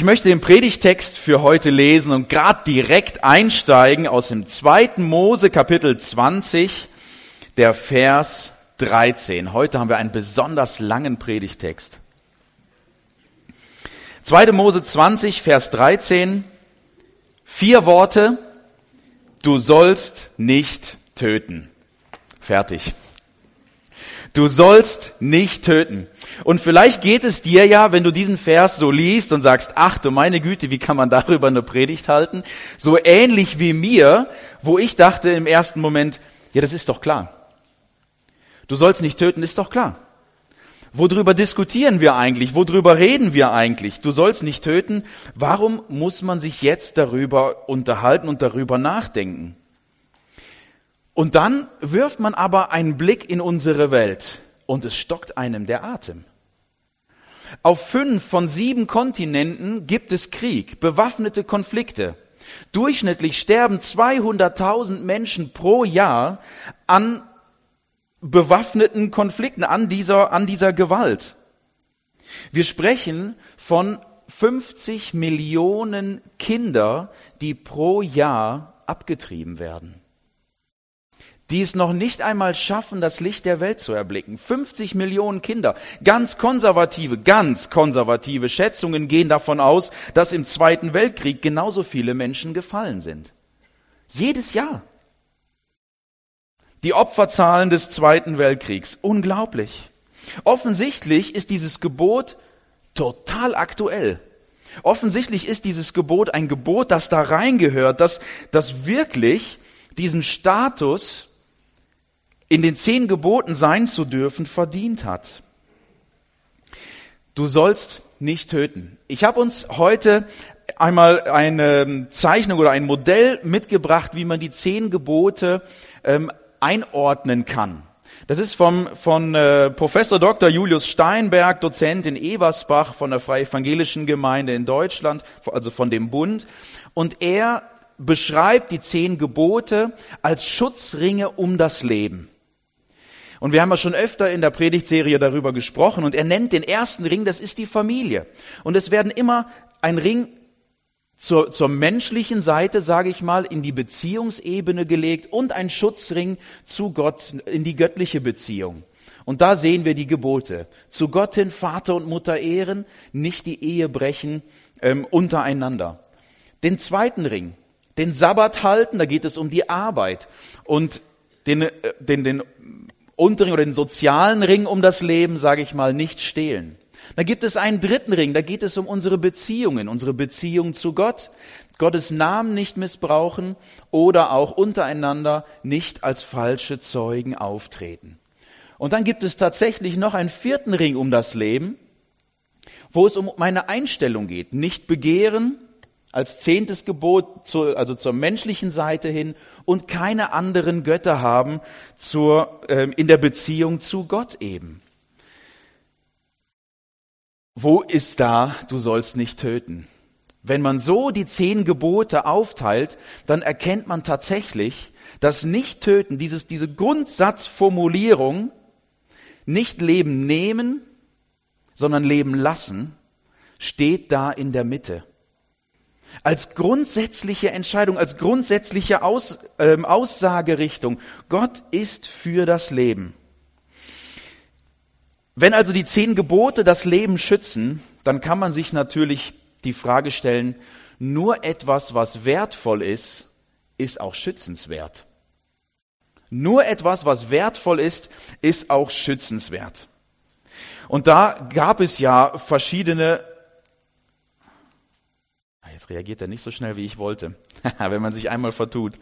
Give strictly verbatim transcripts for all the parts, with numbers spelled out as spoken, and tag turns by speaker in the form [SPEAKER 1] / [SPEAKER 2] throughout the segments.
[SPEAKER 1] Ich möchte den Predigtext für heute lesen und gerade direkt einsteigen aus dem zweiten Mose Kapitel zwanzig, der Vers dreizehn. Heute haben wir einen besonders langen Predigtext. zweite Mose zwanzig, Vers dreizehn. Vier Worte: Du sollst nicht töten. Fertig. Du sollst nicht töten. Und vielleicht geht es dir ja, wenn du diesen Vers so liest und sagst, ach du meine Güte, wie kann man darüber eine Predigt halten? So ähnlich wie mir, wo ich dachte im ersten Moment, ja, das ist doch klar. Du sollst nicht töten, ist doch klar. Worüber diskutieren wir eigentlich? Worüber reden wir eigentlich? Du sollst nicht töten. Warum muss man sich jetzt darüber unterhalten und darüber nachdenken? Und dann wirft man aber einen Blick in unsere Welt und es stockt einem der Atem. Auf fünf von sieben Kontinenten gibt es Krieg, bewaffnete Konflikte. Durchschnittlich sterben zweihunderttausend Menschen pro Jahr an bewaffneten Konflikten, an dieser, an dieser Gewalt. Wir sprechen von fünfzig Millionen Kinder, die pro Jahr abgetrieben werden. Die es noch nicht einmal schaffen, das Licht der Welt zu erblicken. fünfzig Millionen Kinder. Ganz konservative, ganz konservative Schätzungen gehen davon aus, dass im Zweiten Weltkrieg genauso viele Menschen gefallen sind. Jedes Jahr. Die Opferzahlen des Zweiten Weltkriegs. Unglaublich. Offensichtlich ist dieses Gebot total aktuell. Offensichtlich ist dieses Gebot ein Gebot, das da reingehört, das, das wirklich diesen Status in den zehn Geboten sein zu dürfen, verdient hat. Du sollst nicht töten. Ich habe uns heute einmal eine Zeichnung oder ein Modell mitgebracht, wie man die zehn Gebote ähm, einordnen kann. Das ist vom, von äh, Professor Doktor Julius Steinberg, Dozent in Eversbach von der Freie Evangelischen Gemeinde in Deutschland, also von dem Bund. Und er beschreibt die zehn Gebote als Schutzringe um das Leben. Und wir haben ja schon öfter in der Predigtserie darüber gesprochen. Und er nennt den ersten Ring, das ist die Familie. Und es werden immer ein Ring zur, zur menschlichen Seite, sage ich mal, in die Beziehungsebene gelegt und ein Schutzring zu Gott, in die göttliche Beziehung. Und da sehen wir die Gebote. Zu Gott hin Vater und Mutter ehren, nicht die Ehe brechen ähm, untereinander. Den zweiten Ring, den Sabbat halten, da geht es um die Arbeit. Und den, den, den unteren oder den sozialen Ring um das Leben, sage ich mal, nicht stehlen. Da gibt es einen dritten Ring, da geht es um unsere Beziehungen, unsere Beziehung zu Gott, Gottes Namen nicht missbrauchen oder auch untereinander nicht als falsche Zeugen auftreten. Und dann gibt es tatsächlich noch einen vierten Ring um das Leben, wo es um meine Einstellung geht. Nicht begehren als zehntes Gebot, zu, also zur menschlichen Seite hin und keine anderen Götter haben zur, äh, in der Beziehung zu Gott eben. Wo ist da, du sollst nicht töten? Wenn man so die zehn Gebote aufteilt, dann erkennt man tatsächlich, dass Nicht-Töten, dieses, diese Grundsatzformulierung, nicht Leben nehmen, sondern Leben lassen, steht da in der Mitte. Als grundsätzliche Entscheidung, als grundsätzliche Aus, äh, Aussagerichtung. Gott ist für das Leben. Wenn also die zehn Gebote das Leben schützen, dann kann man sich natürlich die Frage stellen, nur etwas, was wertvoll ist, ist auch schützenswert. Nur etwas, was wertvoll ist, ist auch schützenswert. Und da gab es ja verschiedene. Jetzt reagiert er nicht so schnell, wie ich wollte, wenn man sich einmal vertut.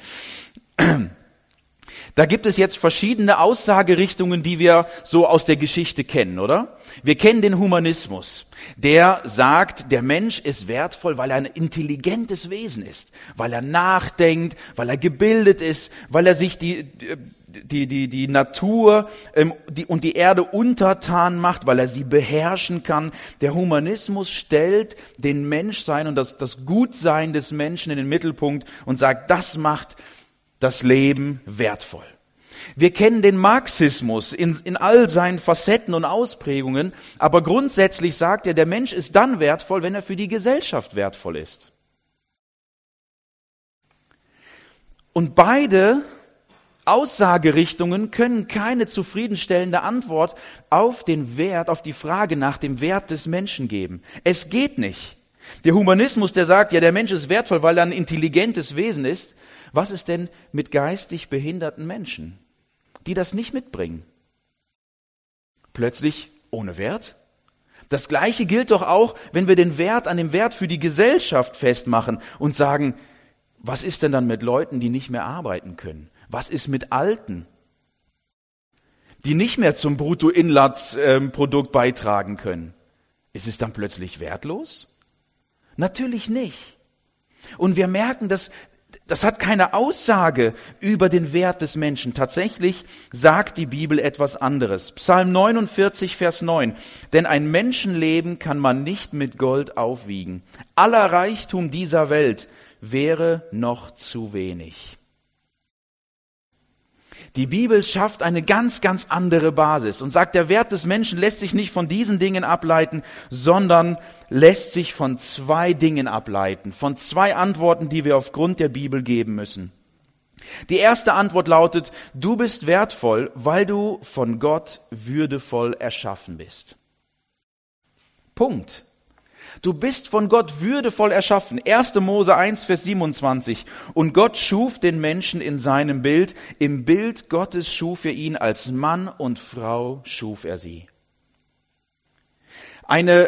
[SPEAKER 1] Da gibt es jetzt verschiedene Aussagerichtungen, die wir so aus der Geschichte kennen, oder? Wir kennen den Humanismus, der sagt, der Mensch ist wertvoll, weil er ein intelligentes Wesen ist, weil er nachdenkt, weil er gebildet ist, weil er sich die die die die Natur ähm, die, und die Erde untertan macht, weil er sie beherrschen kann. Der Humanismus stellt den Menschsein und das das Gutsein des Menschen in den Mittelpunkt und sagt, das macht das Leben wertvoll. Wir kennen den Marxismus in, in all seinen Facetten und Ausprägungen, aber grundsätzlich sagt er, der Mensch ist dann wertvoll, wenn er für die Gesellschaft wertvoll ist. Und beide Aussagerichtungen können keine zufriedenstellende Antwort auf den Wert, auf die Frage nach dem Wert des Menschen geben. Es geht nicht. Der Humanismus, der sagt, ja, der Mensch ist wertvoll, weil er ein intelligentes Wesen ist. Was ist denn mit geistig behinderten Menschen, die das nicht mitbringen? Plötzlich ohne Wert? Das Gleiche gilt doch auch, wenn wir den Wert an dem Wert für die Gesellschaft festmachen und sagen, was ist denn dann mit Leuten, die nicht mehr arbeiten können? Was ist mit Alten, die nicht mehr zum Bruttoinlandsprodukt beitragen können? Ist es dann plötzlich wertlos? Natürlich nicht. Und wir merken, dass das hat keine Aussage über den Wert des Menschen. Tatsächlich sagt die Bibel etwas anderes. Psalm neunundvierzig, Vers neun. Denn ein Menschenleben kann man nicht mit Gold aufwiegen. Aller Reichtum dieser Welt wäre noch zu wenig. Die Bibel schafft eine ganz, ganz andere Basis und sagt, der Wert des Menschen lässt sich nicht von diesen Dingen ableiten, sondern lässt sich von zwei Dingen ableiten, von zwei Antworten, die wir aufgrund der Bibel geben müssen. Die erste Antwort lautet, du bist wertvoll, weil du von Gott würdevoll erschaffen bist. Punkt. Du bist von Gott würdevoll erschaffen. erster Mose eins, Vers siebenundzwanzig. Und Gott schuf den Menschen in seinem Bild. Im Bild Gottes schuf er ihn, als Mann und Frau schuf er sie. Eine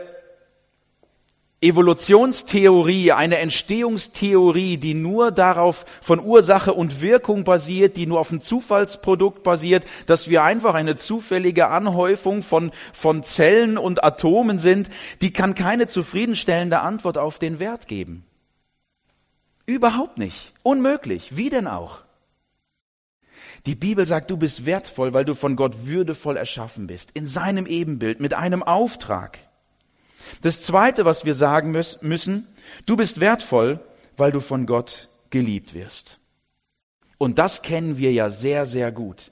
[SPEAKER 1] Evolutionstheorie, eine Entstehungstheorie, die nur darauf von Ursache und Wirkung basiert, die nur auf einem Zufallsprodukt basiert, dass wir einfach eine zufällige Anhäufung von, von Zellen und Atomen sind, die kann keine zufriedenstellende Antwort auf den Wert geben. Überhaupt nicht. Unmöglich. Wie denn auch? Die Bibel sagt, du bist wertvoll, weil du von Gott würdevoll erschaffen bist, in seinem Ebenbild, mit einem Auftrag. Das Zweite, was wir sagen müssen, du bist wertvoll, weil du von Gott geliebt wirst. Und das kennen wir ja sehr, sehr gut.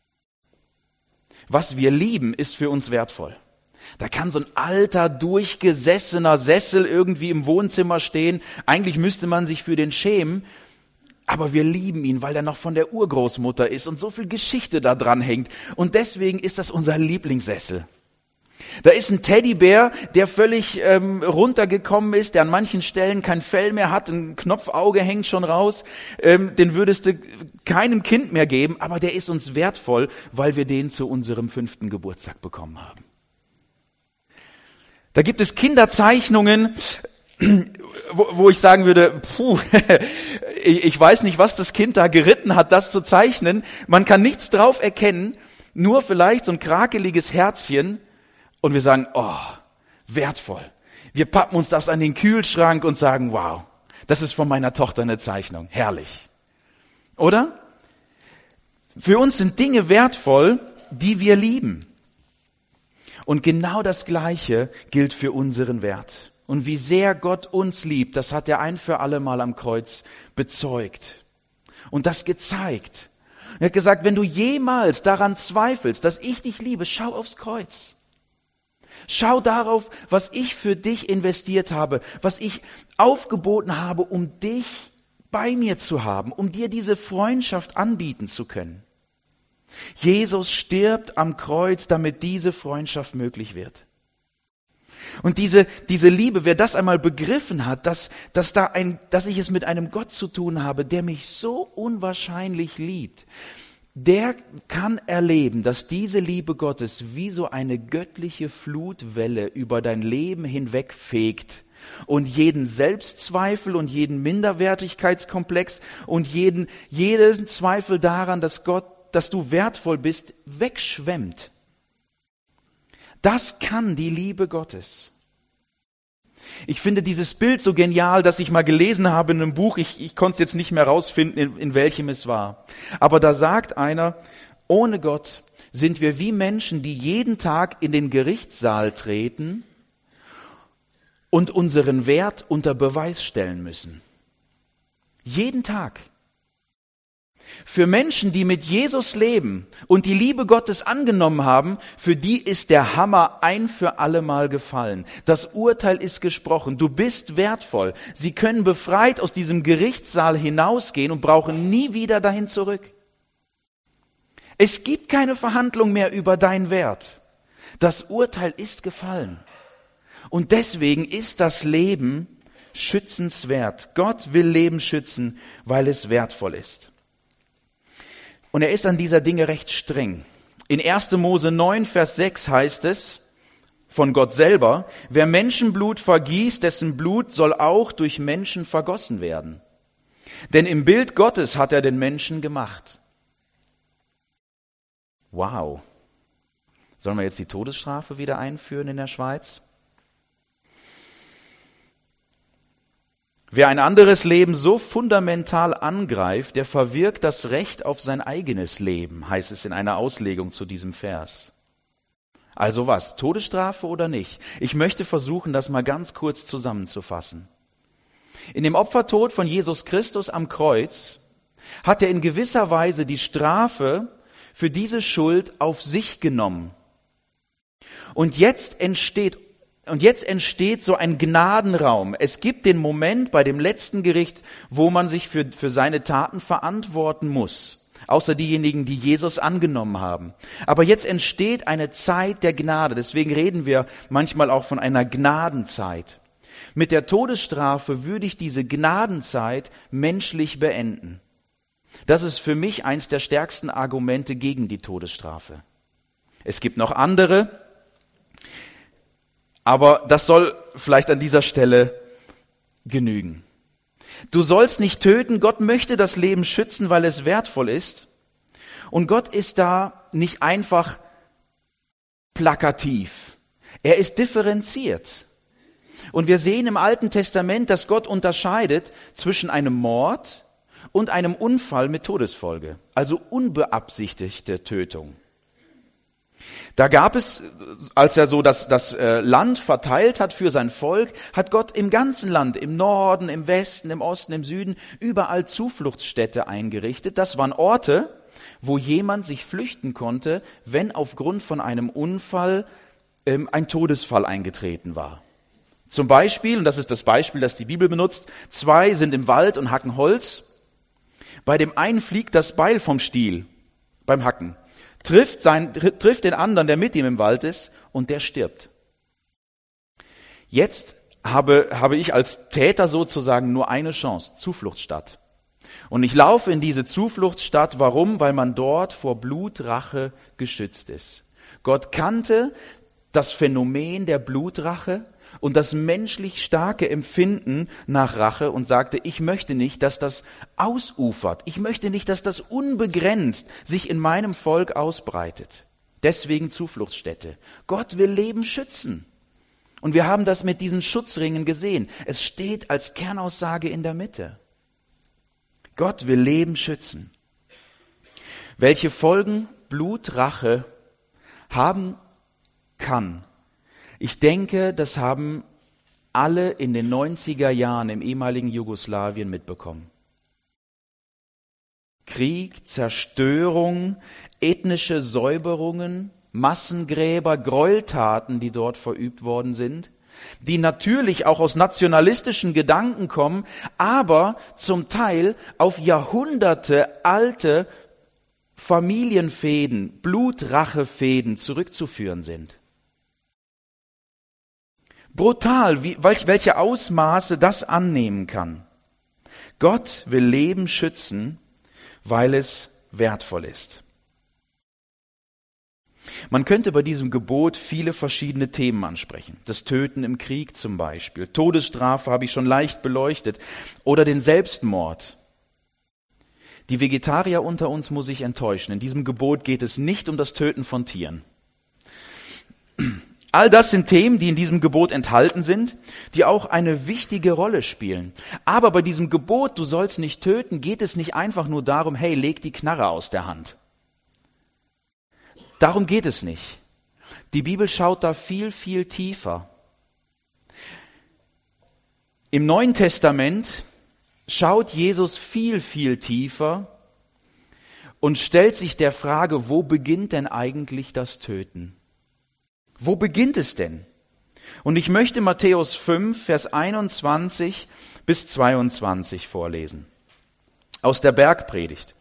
[SPEAKER 1] Was wir lieben, ist für uns wertvoll. Da kann so ein alter, durchgesessener Sessel irgendwie im Wohnzimmer stehen. Eigentlich müsste man sich für den schämen, aber wir lieben ihn, weil er noch von der Urgroßmutter ist und so viel Geschichte da dran hängt. Und deswegen ist das unser Lieblingssessel. Da ist ein Teddybär, der völlig ähm, runtergekommen ist, der an manchen Stellen kein Fell mehr hat, ein Knopfauge hängt schon raus, ähm, den würdest du keinem Kind mehr geben, aber der ist uns wertvoll, weil wir den zu unserem fünften Geburtstag bekommen haben. Da gibt es Kinderzeichnungen, wo, wo ich sagen würde, puh, ich weiß nicht, was das Kind da geritten hat, das zu zeichnen. Man kann nichts drauf erkennen, nur vielleicht so ein krakeliges Herzchen. Und wir sagen, oh, wertvoll. Wir pappen uns das an den Kühlschrank und sagen, wow, das ist von meiner Tochter eine Zeichnung. Herrlich. Oder? Für uns sind Dinge wertvoll, die wir lieben. Und genau das Gleiche gilt für unseren Wert. Und wie sehr Gott uns liebt, das hat er ein für alle Mal am Kreuz bezeugt. Und das gezeigt. Er hat gesagt, wenn du jemals daran zweifelst, dass ich dich liebe, schau aufs Kreuz. Schau darauf, was ich für dich investiert habe, was ich aufgeboten habe, um dich bei mir zu haben, um dir diese Freundschaft anbieten zu können. Jesus stirbt am Kreuz, damit diese Freundschaft möglich wird. Und diese, diese Liebe, wer das einmal begriffen hat, dass, dass, da ein, dass ich es mit einem Gott zu tun habe, der mich so unwahrscheinlich liebt, der kann erleben, dass diese Liebe Gottes wie so eine göttliche Flutwelle über dein Leben hinwegfegt und jeden Selbstzweifel und jeden Minderwertigkeitskomplex und jeden, jeden Zweifel daran, dass Gott, dass du wertvoll bist, wegschwemmt. Das kann die Liebe Gottes. Ich finde dieses Bild so genial, dass ich mal gelesen habe in einem Buch, ich, ich konnte es jetzt nicht mehr rausfinden, in, in welchem es war. Aber da sagt einer, ohne Gott sind wir wie Menschen, die jeden Tag in den Gerichtssaal treten und unseren Wert unter Beweis stellen müssen. Jeden Tag. Für Menschen, die mit Jesus leben und die Liebe Gottes angenommen haben, für die ist der Hammer ein für alle Mal gefallen. Das Urteil ist gesprochen. Du bist wertvoll. Sie können befreit aus diesem Gerichtssaal hinausgehen und brauchen nie wieder dahin zurück. Es gibt keine Verhandlung mehr über deinen Wert. Das Urteil ist gefallen. Und deswegen ist das Leben schützenswert. Gott will Leben schützen, weil es wertvoll ist. Und er ist an dieser Dinge recht streng. In erster Mose neun, Vers sechs heißt es von Gott selber, wer Menschenblut vergießt, dessen Blut soll auch durch Menschen vergossen werden. Denn im Bild Gottes hat er den Menschen gemacht. Wow. Sollen wir jetzt die Todesstrafe wieder einführen in der Schweiz? Wer ein anderes Leben so fundamental angreift, der verwirkt das Recht auf sein eigenes Leben, heißt es in einer Auslegung zu diesem Vers. Also was, Todesstrafe oder nicht? Ich möchte versuchen, das mal ganz kurz zusammenzufassen. In dem Opfertod von Jesus Christus am Kreuz hat er in gewisser Weise die Strafe für diese Schuld auf sich genommen. Und jetzt entsteht Und jetzt entsteht so ein Gnadenraum. Es gibt den Moment bei dem letzten Gericht, wo man sich für, für seine Taten verantworten muss. Außer diejenigen, die Jesus angenommen haben. Aber jetzt entsteht eine Zeit der Gnade. Deswegen reden wir manchmal auch von einer Gnadenzeit. Mit der Todesstrafe würde ich diese Gnadenzeit menschlich beenden. Das ist für mich eins der stärksten Argumente gegen die Todesstrafe. Es gibt noch andere, aber das soll vielleicht an dieser Stelle genügen. Du sollst nicht töten. Gott möchte das Leben schützen, weil es wertvoll ist. Und Gott ist da nicht einfach plakativ. Er ist differenziert. Und wir sehen im Alten Testament, dass Gott unterscheidet zwischen einem Mord und einem Unfall mit Todesfolge, also unbeabsichtigte Tötung. Da gab es, als er so das, das Land verteilt hat für sein Volk, hat Gott im ganzen Land, im Norden, im Westen, im Osten, im Süden, überall Zufluchtsstädte eingerichtet. Das waren Orte, wo jemand sich flüchten konnte, wenn aufgrund von einem Unfall ähm, ein Todesfall eingetreten war. Zum Beispiel, und das ist das Beispiel, das die Bibel benutzt, zwei sind im Wald und hacken Holz. Bei dem einen fliegt das Beil vom Stiel beim Hacken. Trifft, sein, trifft den anderen, der mit ihm im Wald ist, und der stirbt. Jetzt habe, habe ich als Täter sozusagen nur eine Chance, Zufluchtsstadt. Und ich laufe in diese Zufluchtsstadt, warum? Weil man dort vor Blutrache geschützt ist. Gott kannte das Phänomen der Blutrache und das menschlich starke Empfinden nach Rache und sagte, ich möchte nicht, dass das ausufert. Ich möchte nicht, dass das unbegrenzt sich in meinem Volk ausbreitet. Deswegen Zufluchtsstätte. Gott will Leben schützen. Und wir haben das mit diesen Schutzringen gesehen. Es steht als Kernaussage in der Mitte. Gott will Leben schützen. Welche Folgen Blutrache haben kann, ich denke, das haben alle in den neunziger Jahren im ehemaligen Jugoslawien mitbekommen. Krieg, Zerstörung, ethnische Säuberungen, Massengräber, Gräueltaten, die dort verübt worden sind, die natürlich auch aus nationalistischen Gedanken kommen, aber zum Teil auf Jahrhunderte alte Familienfehden, Blutrachefehden zurückzuführen sind. Brutal, wie, welche Ausmaße das annehmen kann. Gott will Leben schützen, weil es wertvoll ist. Man könnte bei diesem Gebot viele verschiedene Themen ansprechen. Das Töten im Krieg zum Beispiel. Todesstrafe habe ich schon leicht beleuchtet. Oder den Selbstmord. Die Vegetarier unter uns muss ich enttäuschen. In diesem Gebot geht es nicht um das Töten von Tieren. All das sind Themen, die in diesem Gebot enthalten sind, die auch eine wichtige Rolle spielen. Aber bei diesem Gebot, du sollst nicht töten, geht es nicht einfach nur darum, hey, leg die Knarre aus der Hand. Darum geht es nicht. Die Bibel schaut da viel, viel tiefer. Im Neuen Testament schaut Jesus viel, viel tiefer und stellt sich der Frage, wo beginnt denn eigentlich das Töten? Wo beginnt es denn? Und ich möchte Matthäus fünf, Vers einundzwanzig bis zweiundzwanzig vorlesen. Aus der Bergpredigt.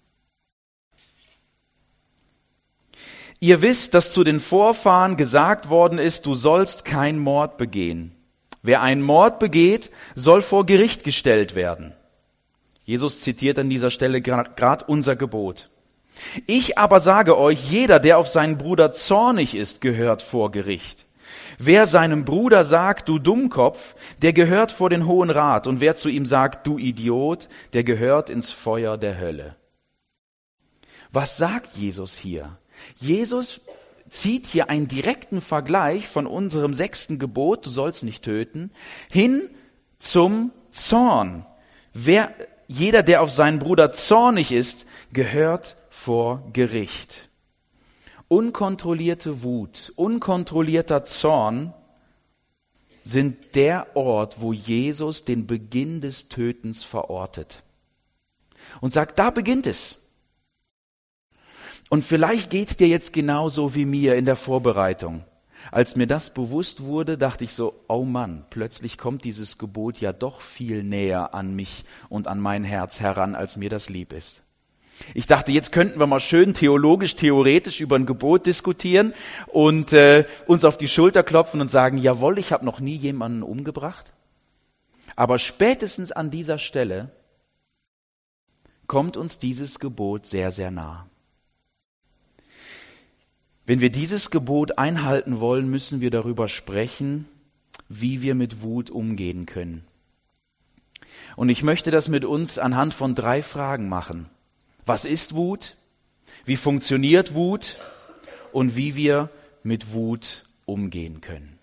[SPEAKER 1] Ihr wisst, dass zu den Vorfahren gesagt worden ist, du sollst keinen Mord begehen. Wer einen Mord begeht, soll vor Gericht gestellt werden. Jesus zitiert an dieser Stelle gerade unser Gebot. Ich aber sage euch, jeder, der auf seinen Bruder zornig ist, gehört vor Gericht. Wer seinem Bruder sagt, du Dummkopf, der gehört vor den Hohen Rat. Und wer zu ihm sagt, du Idiot, der gehört ins Feuer der Hölle. Was sagt Jesus hier? Jesus zieht hier einen direkten Vergleich von unserem sechsten Gebot, du sollst nicht töten, hin zum Zorn. Wer, jeder, der auf seinen Bruder zornig ist, gehört vor Gericht. Unkontrollierte Wut, unkontrollierter Zorn sind der Ort, wo Jesus den Beginn des Tötens verortet. Und sagt, da beginnt es. Und vielleicht geht's dir jetzt genauso wie mir in der Vorbereitung. Als mir das bewusst wurde, dachte ich so, oh Mann, plötzlich kommt dieses Gebot ja doch viel näher an mich und an mein Herz heran, als mir das lieb ist. Ich dachte, jetzt könnten wir mal schön theologisch, theoretisch über ein Gebot diskutieren und äh, uns auf die Schulter klopfen und sagen, jawohl, ich habe noch nie jemanden umgebracht. Aber spätestens an dieser Stelle kommt uns dieses Gebot sehr, sehr nah. Wenn wir dieses Gebot einhalten wollen, müssen wir darüber sprechen, wie wir mit Wut umgehen können. Und ich möchte das mit uns anhand von drei Fragen machen. Was ist Wut? Wie funktioniert Wut? Und wie wir mit Wut umgehen können.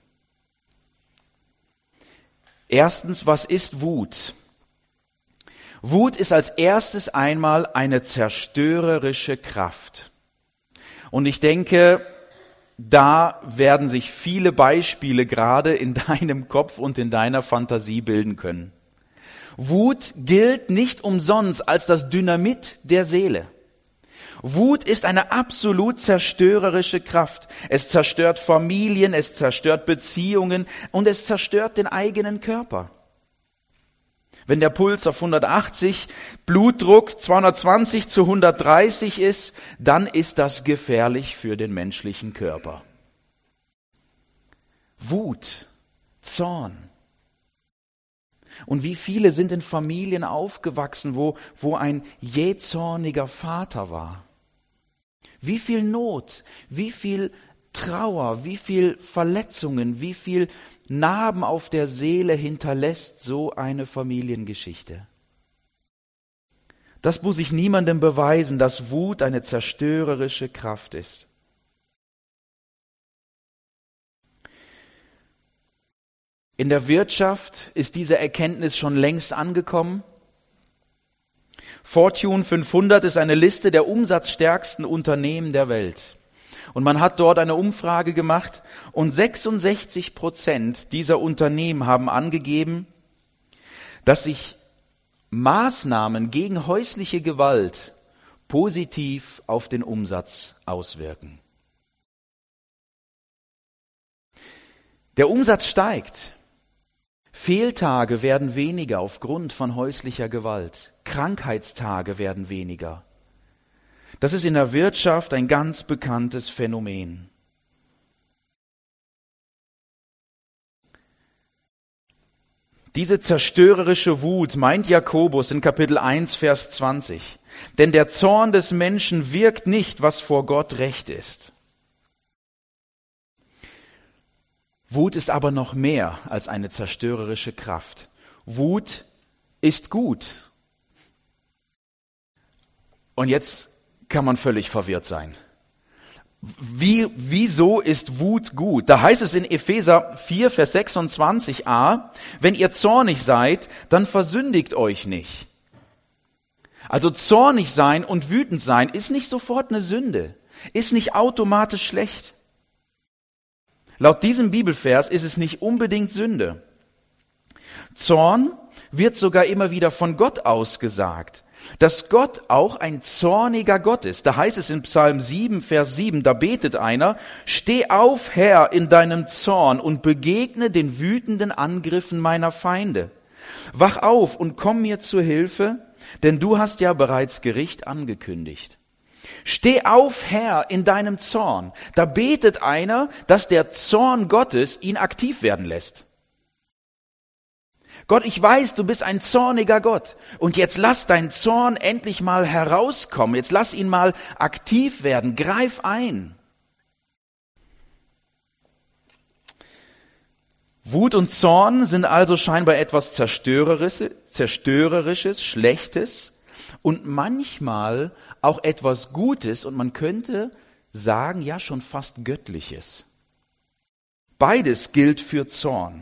[SPEAKER 1] Erstens, was ist Wut? Wut ist als erstes einmal eine zerstörerische Kraft. Und ich denke, da werden sich viele Beispiele gerade in deinem Kopf und in deiner Fantasie bilden können. Wut gilt nicht umsonst als das Dynamit der Seele. Wut ist eine absolut zerstörerische Kraft. Es zerstört Familien, es zerstört Beziehungen und es zerstört den eigenen Körper. Wenn der Puls auf hundertachtzig, Blutdruck zweihundertzwanzig zu hundertdreißig ist, dann ist das gefährlich für den menschlichen Körper. Wut, Zorn. Und wie viele sind in Familien aufgewachsen, wo, wo ein jähzorniger Vater war? Wie viel Not, wie viel Trauer, wie viel Verletzungen, wie viel Narben auf der Seele hinterlässt so eine Familiengeschichte. Das muss ich niemandem beweisen, dass Wut eine zerstörerische Kraft ist. In der Wirtschaft ist diese Erkenntnis schon längst angekommen. Fortune fünfhundert ist eine Liste der umsatzstärksten Unternehmen der Welt. Und man hat dort eine Umfrage gemacht und sechsundsechzig Prozent dieser Unternehmen haben angegeben, dass sich Maßnahmen gegen häusliche Gewalt positiv auf den Umsatz auswirken. Der Umsatz steigt. Fehltage werden weniger aufgrund von häuslicher Gewalt. Krankheitstage werden weniger. Das ist in der Wirtschaft ein ganz bekanntes Phänomen. Diese zerstörerische Wut meint Jakobus in Kapitel eins, Vers zwanzig. Denn der Zorn des Menschen wirkt nicht, was vor Gott recht ist. Wut ist aber noch mehr als eine zerstörerische Kraft. Wut ist gut. Und jetzt kann man völlig verwirrt sein. Wie, wieso ist Wut gut? Da heißt es in Epheser vier, Vers sechsundzwanzig a, wenn ihr zornig seid, dann versündigt euch nicht. Also zornig sein und wütend sein ist nicht sofort eine Sünde, ist nicht automatisch schlecht. Laut diesem Bibelvers ist es nicht unbedingt Sünde. Zorn wird sogar immer wieder von Gott ausgesagt. dass Gott auch ein zorniger Gott ist. Da heißt es in Psalm sieben, Vers sieben, da betet einer: Steh auf, Herr, in deinem Zorn und begegne den wütenden Angriffen meiner Feinde. Wach auf und komm mir zur Hilfe, denn du hast ja bereits Gericht angekündigt. Steh auf, Herr, in deinem Zorn. Da betet einer, dass der Zorn Gottes ihn aktiv werden lässt. Gott, ich weiß, du bist ein zorniger Gott. Und jetzt lass deinen Zorn endlich mal herauskommen. Jetzt lass ihn mal aktiv werden. Greif ein. Wut und Zorn sind also scheinbar etwas Zerstörerisches, Zerstörerisches, Schlechtes und manchmal auch etwas Gutes und man könnte sagen, ja schon fast Göttliches. Beides gilt für Zorn.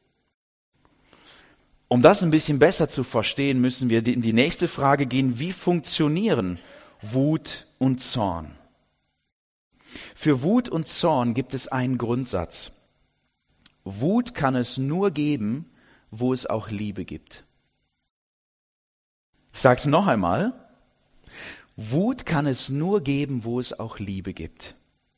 [SPEAKER 1] Um das ein bisschen besser zu verstehen, müssen wir in die nächste Frage gehen: Wie funktionieren Wut und Zorn? Für Wut und Zorn gibt es einen Grundsatz. Wut kann es nur geben, wo es auch Liebe gibt. Ich sage es noch einmal. Wut kann es nur geben, wo es auch Liebe gibt.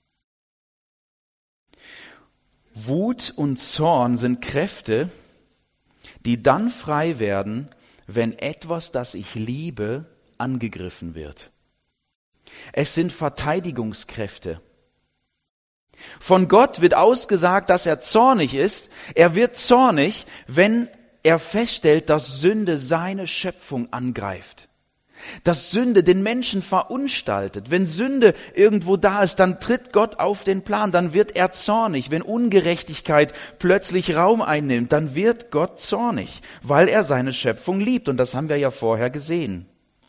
[SPEAKER 1] Wut und Zorn sind Kräfte, die dann frei werden, wenn etwas, das ich liebe, angegriffen wird. Es sind Verteidigungskräfte. Von Gott wird ausgesagt, dass er zornig ist. Er wird zornig, wenn er feststellt, dass Sünde seine Schöpfung angreift. Dass Sünde den Menschen verunstaltet. Wenn Sünde irgendwo da ist, dann tritt Gott auf den Plan, dann wird er zornig. Wenn Ungerechtigkeit plötzlich Raum einnimmt, dann wird Gott zornig, weil er seine Schöpfung liebt. Und das haben wir ja vorher gesehen.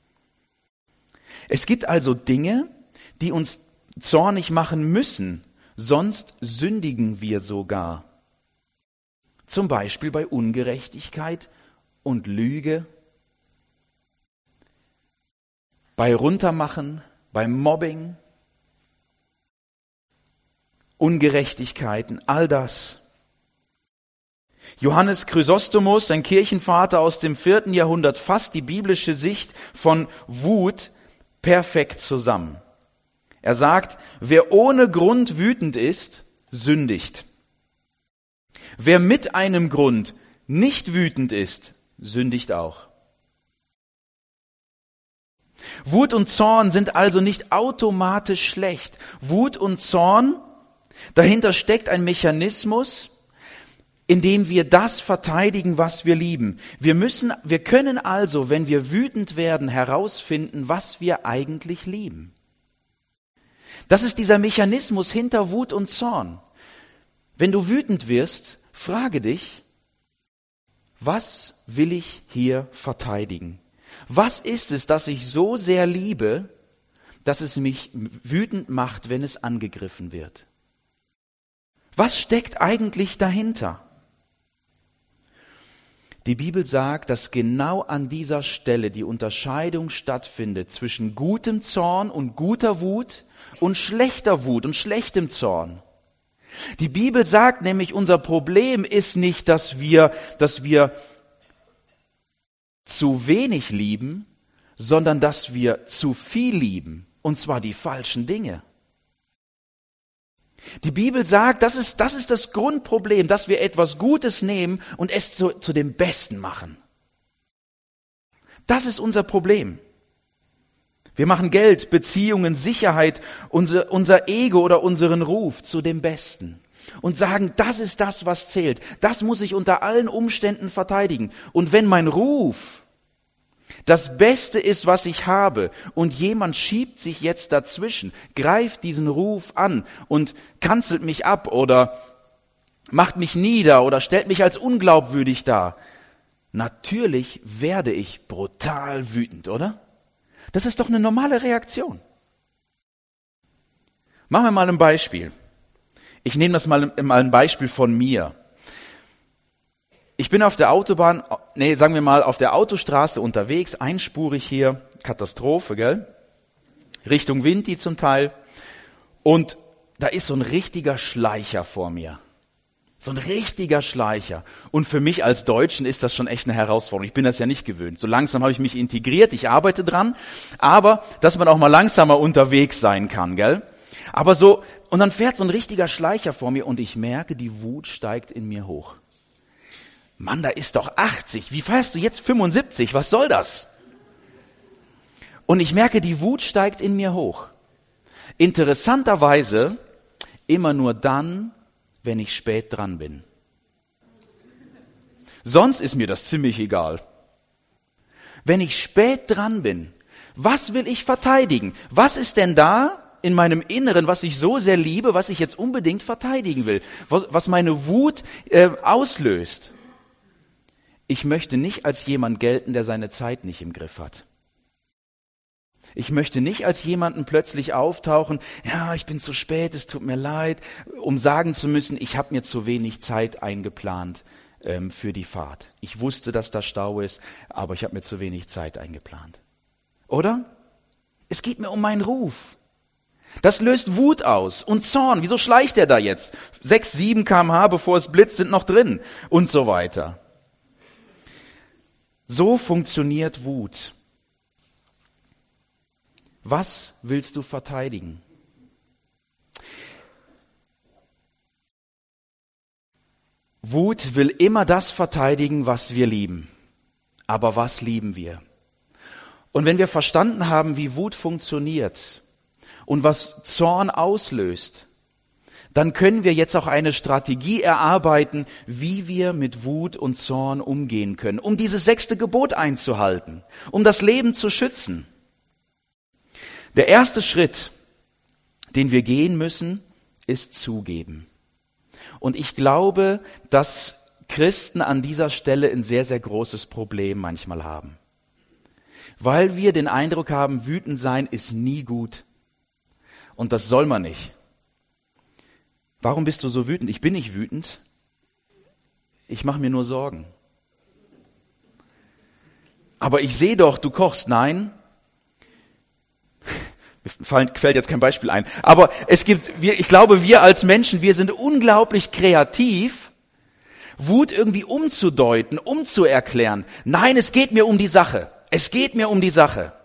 [SPEAKER 1] Es gibt also Dinge, die uns zornig machen müssen, sonst sündigen wir sogar. Zum Beispiel bei Ungerechtigkeit und Lüge, bei Runtermachen, beim Mobbing, Ungerechtigkeiten, all das. Johannes Chrysostomus, ein Kirchenvater aus dem vierten Jahrhundert, fasst die biblische Sicht von Wut perfekt zusammen. Er sagt, wer ohne Grund wütend ist, sündigt. Wer mit einem Grund nicht wütend ist, sündigt auch. Wut und Zorn sind also nicht automatisch schlecht. Wut und Zorn, dahinter steckt ein Mechanismus, in dem wir das verteidigen, was wir lieben. Wir müssen, wir können also, wenn wir wütend werden, herausfinden, was wir eigentlich lieben. Das ist dieser Mechanismus hinter Wut und Zorn. Wenn du wütend wirst, frage dich, was will ich hier verteidigen? Was ist es, das ich so sehr liebe, dass es mich wütend macht, wenn es angegriffen wird? Was steckt eigentlich dahinter? Die Bibel sagt, dass genau an dieser Stelle die Unterscheidung stattfindet zwischen gutem Zorn und guter Wut und schlechter Wut und schlechtem Zorn. Die Bibel sagt nämlich, unser Problem ist nicht, dass wir, dass wir zu wenig lieben, sondern dass wir zu viel lieben, und zwar die falschen Dinge. Die Bibel sagt, das ist, das ist das Grundproblem, dass wir etwas Gutes nehmen und es zu, zu dem Besten machen. Das ist unser Problem. Wir machen Geld, Beziehungen, Sicherheit, unser, unser Ego oder unseren Ruf zu dem Besten und sagen, das ist das, was zählt. Das muss ich unter allen Umständen verteidigen. Und wenn mein Ruf das Beste ist, was ich habe, und jemand schiebt sich jetzt dazwischen, greift diesen Ruf an und kanzelt mich ab oder macht mich nieder oder stellt mich als unglaubwürdig dar, natürlich werde ich brutal wütend, oder? Das ist doch eine normale Reaktion. Machen wir mal ein Beispiel. Ich nehme das mal, mal ein Beispiel von mir. Ich bin auf der Autobahn, nee, sagen wir mal, auf der Autostraße unterwegs, einspurig hier, Katastrophe, gell? Richtung Winti zum Teil. Und da ist so ein richtiger Schleicher vor mir. So ein richtiger Schleicher. Und für mich als Deutschen ist das schon echt eine Herausforderung. Ich bin das ja nicht gewöhnt. So langsam habe ich mich integriert, ich arbeite dran. Aber, dass man auch mal langsamer unterwegs sein kann, gell? Aber so, und dann fährt so ein richtiger Schleicher vor mir und ich merke, die Wut steigt in mir hoch. Mann, da ist doch achtzig. Wie fährst du jetzt fünfundsiebzig? Was soll das? Und ich merke, die Wut steigt in mir hoch. Interessanterweise immer nur dann, wenn ich spät dran bin. Sonst ist mir das ziemlich egal. Wenn ich spät dran bin, was will ich verteidigen? Was ist denn da in meinem Inneren, was ich so sehr liebe, was ich jetzt unbedingt verteidigen will? Was, was meine Wut äh, auslöst? Ich möchte nicht als jemand gelten, der seine Zeit nicht im Griff hat. Ich möchte nicht als jemanden plötzlich auftauchen, ja, ich bin zu spät, es tut mir leid, um sagen zu müssen, ich habe mir zu wenig Zeit eingeplant ähm, für die Fahrt. Ich wusste, dass da Stau ist, aber ich habe mir zu wenig Zeit eingeplant. Oder? Es geht mir um meinen Ruf. Das löst Wut aus und Zorn. Wieso schleicht er da jetzt? Sechs, sieben Kilometer pro Stunde, bevor es blitzt, sind noch drin und so weiter. So funktioniert Wut. Was willst du verteidigen? Wut will immer das verteidigen, was wir lieben. Aber was lieben wir? Und wenn wir verstanden haben, wie Wut funktioniert und was Zorn auslöst, dann können wir jetzt auch eine Strategie erarbeiten, wie wir mit Wut und Zorn umgehen können, um dieses sechste Gebot einzuhalten, um das Leben zu schützen. Der erste Schritt, den wir gehen müssen, ist zugeben. Und ich glaube, dass Christen an dieser Stelle ein sehr, sehr großes Problem manchmal haben. Weil wir den Eindruck haben, wütend sein ist nie gut. Und das soll man nicht. Warum bist du so wütend? Ich bin nicht wütend. Ich mache mir nur Sorgen. Aber ich sehe doch, du kochst. Nein. Mir fällt jetzt kein Beispiel ein. Aber es gibt, wir, ich glaube, wir als Menschen, wir sind unglaublich kreativ, Wut irgendwie umzudeuten, umzuerklären. Nein, es geht mir um die Sache. Es geht mir um die Sache.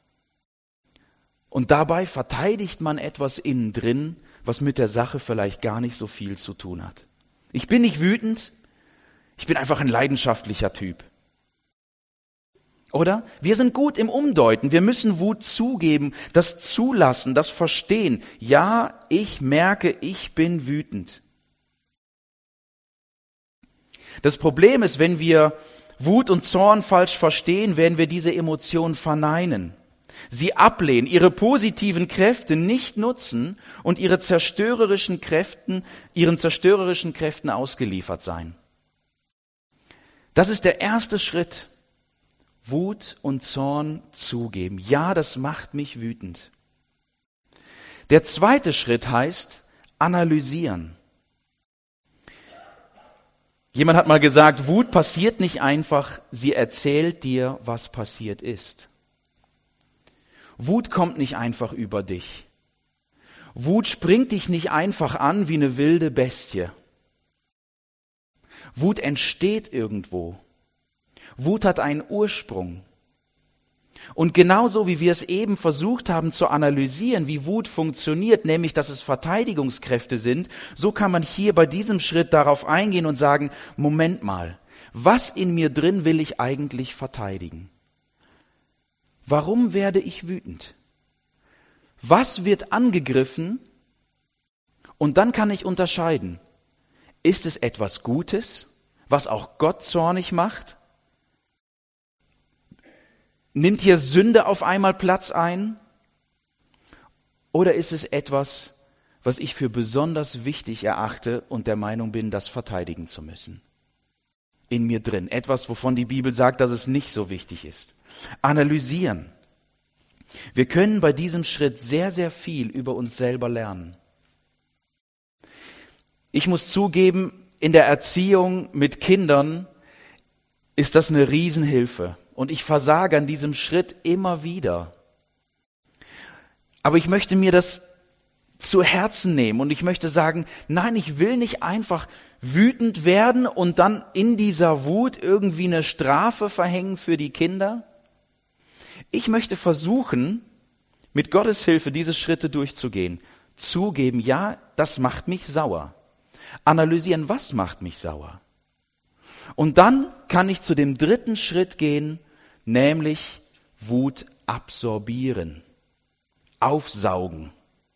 [SPEAKER 1] Und dabei verteidigt man etwas innen drin, was mit der Sache vielleicht gar nicht so viel zu tun hat. Ich bin nicht wütend, ich bin einfach ein leidenschaftlicher Typ. Oder? Wir sind gut im Umdeuten. Wir müssen Wut zugeben, das zulassen, das verstehen. Ja, ich merke, ich bin wütend. Das Problem ist, wenn wir Wut und Zorn falsch verstehen, werden wir diese Emotionen verneinen, sie ablehnen, ihre positiven Kräfte nicht nutzen und ihre zerstörerischen Kräften, ihren zerstörerischen Kräften ausgeliefert sein. Das ist der erste Schritt. Wut und Zorn zugeben. Ja, das macht mich wütend. Der zweite Schritt heißt analysieren. Jemand hat mal gesagt, Wut passiert nicht einfach, sie erzählt dir, was passiert ist. Wut kommt nicht einfach über dich. Wut springt dich nicht einfach an wie eine wilde Bestie. Wut entsteht irgendwo. Wut hat einen Ursprung. Und genauso wie wir es eben versucht haben zu analysieren, wie Wut funktioniert, nämlich dass es Verteidigungskräfte sind, so kann man hier bei diesem Schritt darauf eingehen und sagen, Moment mal, was in mir drin will ich eigentlich verteidigen? Warum werde ich wütend? Was wird angegriffen? Und dann kann ich unterscheiden, ist es etwas Gutes, was auch Gott zornig macht? Nimmt hier Sünde auf einmal Platz ein? Oder ist es etwas, was ich für besonders wichtig erachte und der Meinung bin, das verteidigen zu müssen? In mir drin. Etwas, wovon die Bibel sagt, dass es nicht so wichtig ist. Analysieren. Wir können bei diesem Schritt sehr, sehr viel über uns selber lernen. Ich muss zugeben, in der Erziehung mit Kindern ist das eine Riesenhilfe. Und ich versage an diesem Schritt immer wieder. Aber ich möchte mir das zu Herzen nehmen. Und ich möchte sagen, nein, ich will nicht einfach wütend werden und dann in dieser Wut irgendwie eine Strafe verhängen für die Kinder. Ich möchte versuchen, mit Gottes Hilfe diese Schritte durchzugehen. Zugeben, ja, das macht mich sauer. Analysieren, was macht mich sauer? Und dann kann ich zu dem dritten Schritt gehen, nämlich Wut absorbieren, aufsaugen,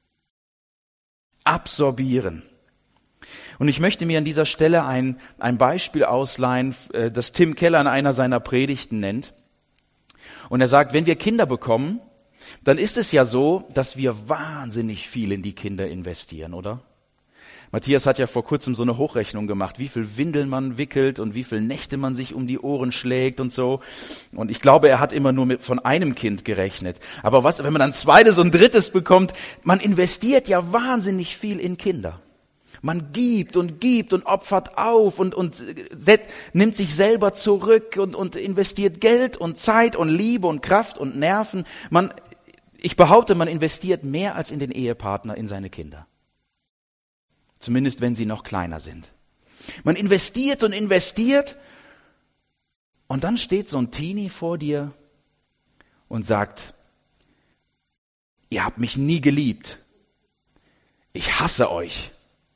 [SPEAKER 1] absorbieren. Und ich möchte mir an dieser Stelle ein, ein Beispiel ausleihen, das Tim Keller in einer seiner Predigten nennt. Und er sagt, wenn wir Kinder bekommen, dann ist es ja so, dass wir wahnsinnig viel in die Kinder investieren, oder? Matthias hat ja vor kurzem so eine Hochrechnung gemacht, wie viel Windeln man wickelt und wie viel Nächte man sich um die Ohren schlägt und so. Und ich glaube, er hat immer nur mit von einem Kind gerechnet. Aber was, wenn man ein zweites und drittes bekommt, man investiert ja wahnsinnig viel in Kinder. Man gibt und gibt und opfert auf und, und set, nimmt sich selber zurück und, und investiert Geld und Zeit und Liebe und Kraft und Nerven. Man, ich behaupte, man investiert mehr als in den Ehepartner in seine Kinder. Zumindest wenn sie noch kleiner sind. Man investiert und investiert und dann steht so ein Teenie vor dir und sagt, ihr habt mich nie geliebt. Ich hasse euch.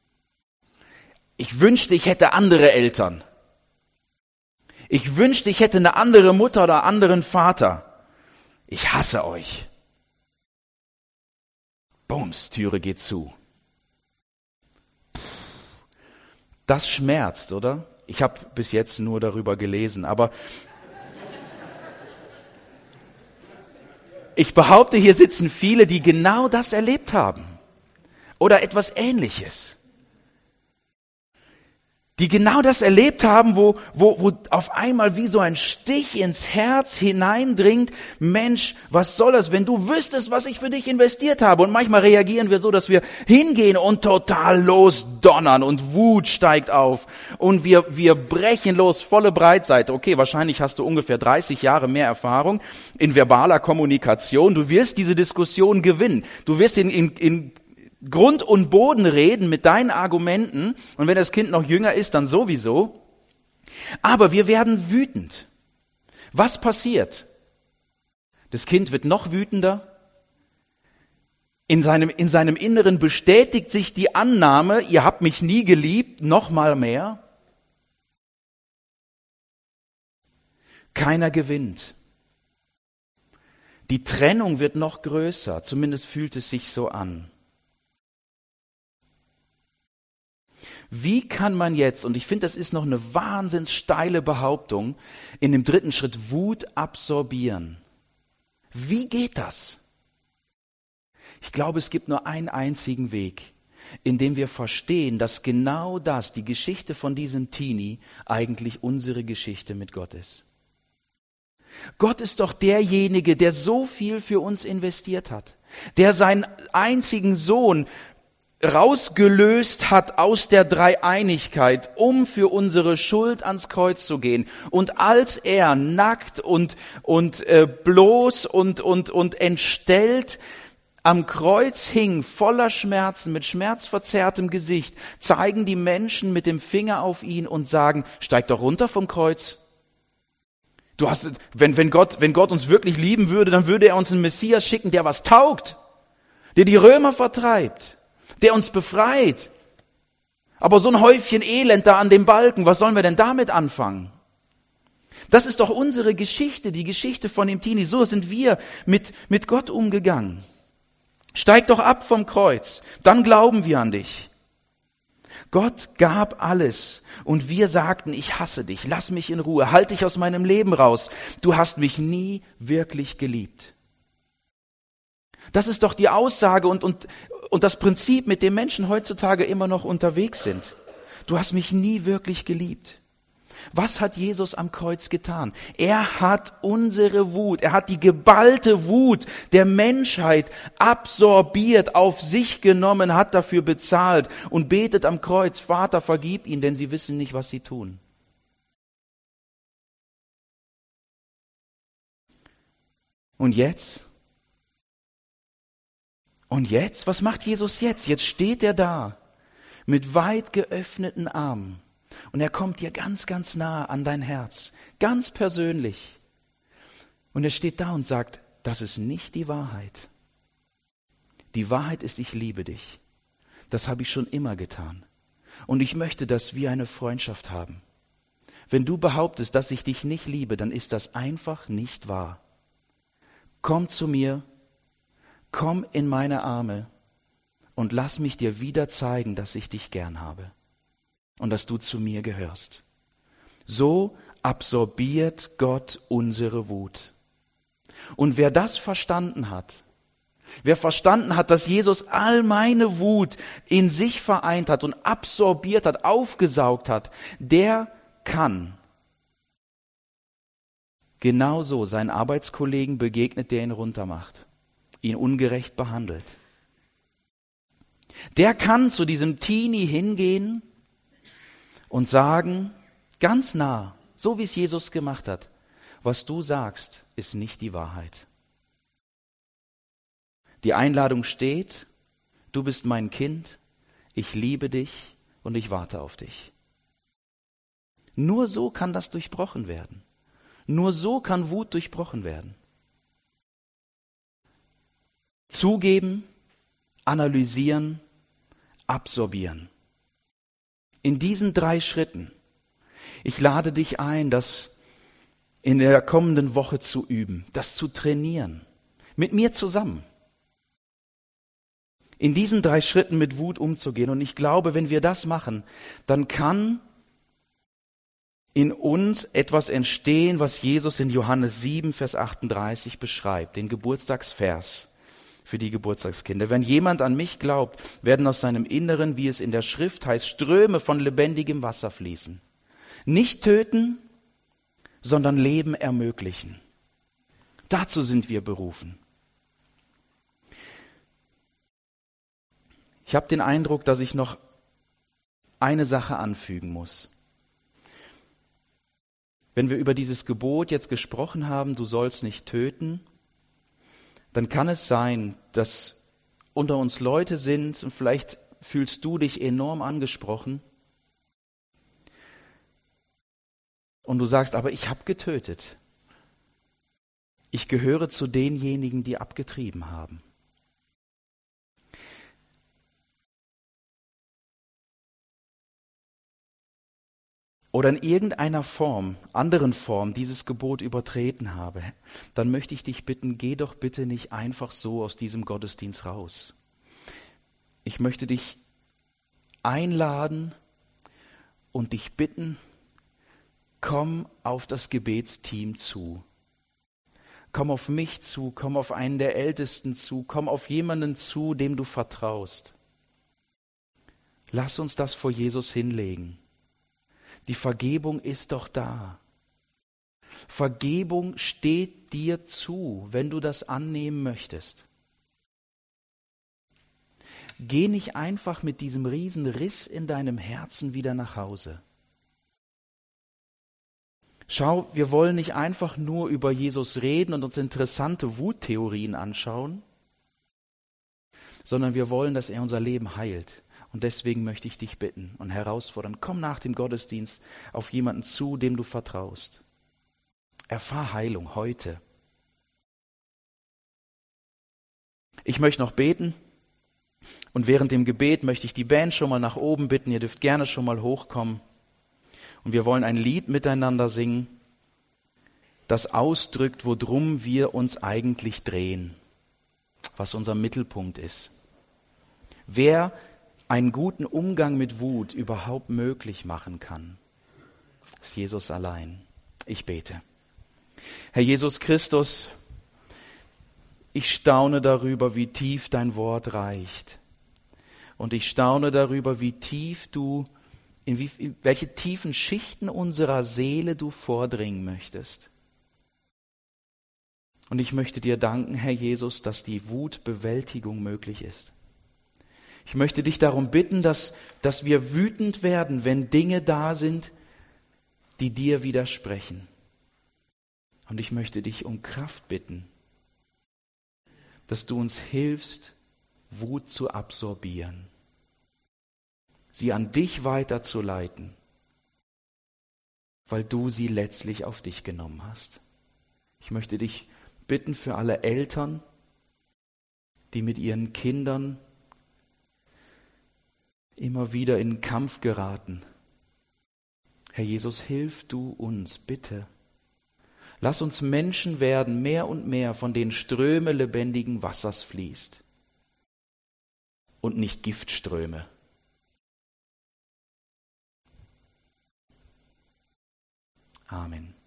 [SPEAKER 1] Ich wünschte, ich hätte andere Eltern. Ich wünschte, ich hätte eine andere Mutter oder anderen Vater. Ich hasse euch. Bums, Türe geht zu. Das schmerzt, oder? Ich habe bis jetzt nur darüber gelesen, aber ich behaupte, hier sitzen viele, die genau das erlebt haben oder etwas Ähnliches. Die genau das erlebt haben, wo, wo, wo auf einmal wie so ein Stich ins Herz hineindringt. Mensch, was soll das, wenn du wüsstest, was ich für dich investiert habe? Und manchmal reagieren wir so, dass wir hingehen und total losdonnern und Wut steigt auf. Und wir, wir brechen los, volle Breitseite. Okay, wahrscheinlich hast du ungefähr dreißig Jahre mehr Erfahrung in verbaler Kommunikation. Du wirst diese Diskussion gewinnen. Du wirst in, in, in Grund und Boden reden mit deinen Argumenten und wenn das Kind noch jünger ist, dann sowieso. Aber wir werden wütend. Was passiert? Das Kind wird noch wütender. In seinem, in seinem Inneren bestätigt sich die Annahme, ihr habt mich nie geliebt, noch mal mehr. Keiner gewinnt. Die Trennung wird noch größer, zumindest fühlt es sich so an. Wie kann man jetzt, und ich finde, das ist noch eine wahnsinns steile Behauptung, in dem dritten Schritt Wut absorbieren? Wie geht das? Ich glaube, es gibt nur einen einzigen Weg, in dem wir verstehen, dass genau das, die Geschichte von diesem Teenie, eigentlich unsere Geschichte mit Gott ist. Gott ist doch derjenige, der so viel für uns investiert hat, der seinen einzigen Sohn rausgelöst hat aus der Dreieinigkeit, um für unsere Schuld ans Kreuz zu gehen. Und als er nackt und und äh, bloß und und und entstellt am Kreuz hing, voller Schmerzen, mit schmerzverzerrtem Gesicht, zeigen die Menschen mit dem Finger auf ihn und sagen: Steig doch runter vom Kreuz. Du hast, wenn wenn Gott wenn Gott uns wirklich lieben würde, dann würde er uns einen Messias schicken, der was taugt, der die Römer vertreibt, der uns befreit. Aber so ein Häufchen Elend da an dem Balken, was sollen wir denn damit anfangen? Das ist doch unsere Geschichte, die Geschichte von dem Teenie. So sind wir mit, mit Gott umgegangen. Steig doch ab vom Kreuz, dann glauben wir an dich. Gott gab alles und wir sagten: Ich hasse dich, lass mich in Ruhe, halt dich aus meinem Leben raus. Du hast mich nie wirklich geliebt. Das ist doch die Aussage und, und, und das Prinzip, mit dem Menschen heutzutage immer noch unterwegs sind. Du hast mich nie wirklich geliebt. Was hat Jesus am Kreuz getan? Er hat unsere Wut, er hat die geballte Wut der Menschheit absorbiert, auf sich genommen, hat dafür bezahlt und betet am Kreuz: Vater, vergib ihnen, denn sie wissen nicht, was sie tun. Und jetzt? Und jetzt, was macht Jesus jetzt? Jetzt steht er da mit weit geöffneten Armen und er kommt dir ganz, ganz nah an dein Herz, ganz persönlich. Und er steht da und sagt, das ist nicht die Wahrheit. Die Wahrheit ist, ich liebe dich. Das habe ich schon immer getan. Und ich möchte, dass wir eine Freundschaft haben. Wenn du behauptest, dass ich dich nicht liebe, dann ist das einfach nicht wahr. Komm zu mir, komm in meine Arme und lass mich dir wieder zeigen, dass ich dich gern habe und dass du zu mir gehörst. So absorbiert Gott unsere Wut. Und wer das verstanden hat, wer verstanden hat, dass Jesus all meine Wut in sich vereint hat und absorbiert hat, aufgesaugt hat, der kann genauso seinen Arbeitskollegen begegnet, der ihn runtermacht, ihn ungerecht behandelt. Der kann zu diesem Teenie hingehen und sagen, ganz nah, so wie es Jesus gemacht hat, was du sagst, ist nicht die Wahrheit. Die Einladung steht, du bist mein Kind, ich liebe dich und ich warte auf dich. Nur so kann das durchbrochen werden. Nur so kann Wut durchbrochen werden. Zugeben, analysieren, absorbieren. In diesen drei Schritten. Ich lade dich ein, das in der kommenden Woche zu üben, das zu trainieren. Mit mir zusammen. In diesen drei Schritten mit Wut umzugehen. Und ich glaube, wenn wir das machen, dann kann in uns etwas entstehen, was Jesus in Johannes sieben, Vers achtunddreißig beschreibt, den Geburtstagsvers für die Geburtstagskinder. Wenn jemand an mich glaubt, werden aus seinem Inneren, wie es in der Schrift heißt, Ströme von lebendigem Wasser fließen. Nicht töten, sondern Leben ermöglichen. Dazu sind wir berufen. Ich habe den Eindruck, dass ich noch eine Sache anfügen muss. Wenn wir über dieses Gebot jetzt gesprochen haben, du sollst nicht töten, dann kann es sein, dass unter uns Leute sind und vielleicht fühlst du dich enorm angesprochen und du sagst, aber ich habe getötet. Ich gehöre zu denjenigen, die abgetrieben haben. Oder in irgendeiner Form, anderen Form dieses Gebot übertreten habe, dann möchte ich dich bitten, geh doch bitte nicht einfach so aus diesem Gottesdienst raus. Ich möchte dich einladen und dich bitten, komm auf das Gebetsteam zu. Komm auf mich zu, komm auf einen der Ältesten zu, komm auf jemanden zu, dem du vertraust. Lass uns das vor Jesus hinlegen. Die Vergebung ist doch da. Vergebung steht dir zu, wenn du das annehmen möchtest. Geh nicht einfach mit diesem riesen Riss in deinem Herzen wieder nach Hause. Schau, wir wollen nicht einfach nur über Jesus reden und uns interessante Wuttheorien anschauen, sondern wir wollen, dass er unser Leben heilt. Und deswegen möchte ich dich bitten und herausfordern, komm nach dem Gottesdienst auf jemanden zu, dem du vertraust. Erfahr Heilung heute. Ich möchte noch beten und während dem Gebet möchte ich die Band schon mal nach oben bitten. Ihr dürft gerne schon mal hochkommen. Und wir wollen ein Lied miteinander singen, das ausdrückt, worum wir uns eigentlich drehen, was unser Mittelpunkt ist. Wer einen guten Umgang mit Wut überhaupt möglich machen kann, ist Jesus allein. Ich bete. Herr Jesus Christus, ich staune darüber, wie tief dein Wort reicht. Und ich staune darüber, wie tief du, in, wie, in welche tiefen Schichten unserer Seele du vordringen möchtest. Und ich möchte dir danken, Herr Jesus, dass die Wutbewältigung möglich ist. Ich möchte dich darum bitten, dass, dass wir wütend werden, wenn Dinge da sind, die dir widersprechen. Und ich möchte dich um Kraft bitten, dass du uns hilfst, Wut zu absorbieren, sie an dich weiterzuleiten, weil du sie letztlich auf dich genommen hast. Ich möchte dich bitten für alle Eltern, die mit ihren Kindern immer wieder in Kampf geraten. Herr Jesus, hilf du uns, bitte. Lass uns Menschen werden, mehr und mehr, von denen Ströme lebendigen Wassers fließt und nicht Giftströme. Amen.